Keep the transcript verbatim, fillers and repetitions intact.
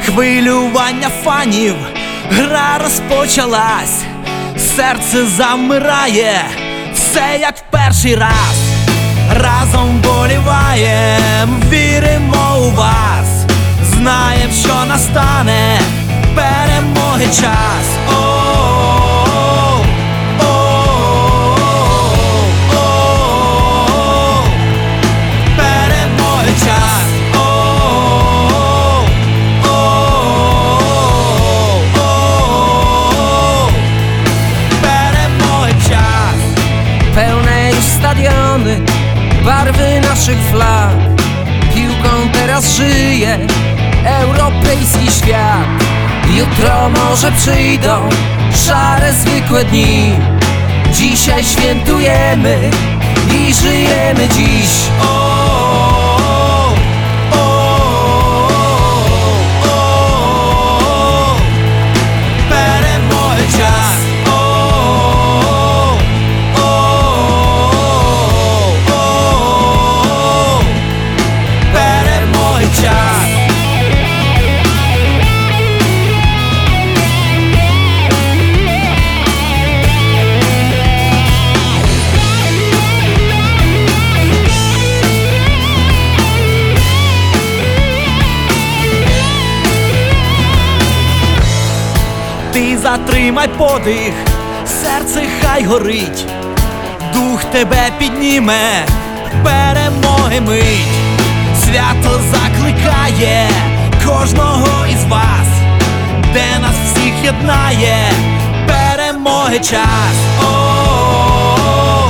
Хвилювання фанів, гра розпочалась, серце замирає, все як в перший раз. Разом вболіваєм, віримо у вас, знаєм, що настане перемоги час. О-о-о, о-о-о, перемоги час. Stadiony, barwy naszych flag. Piłką teraz żyje europejski świat. Jutro może przyjdą szare, zwykłe dni. Dzisiaj świętujemy i żyjemy dziś. O, o, o, o, перемоги час. Ти затримай подих, серце хай горить, дух тебе підніме, перемоги мить. Свято закликає кожного із вас, де нас всіх єднає перемоги час. О-о-о.